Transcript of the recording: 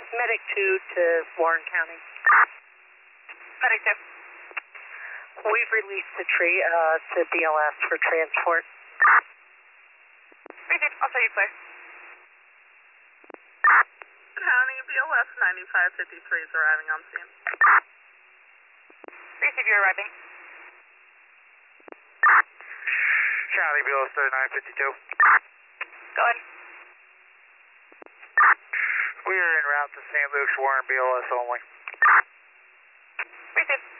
Medic 2 to Warren County. Medic 2. We've released the tree to BLS for transport. Received. I'll show you clear. County BLS 9553 is arriving on scene. Receive, you're arriving. County BLS 3952. Go ahead. We are en route to St. Luke's, Warren BLS only. Received.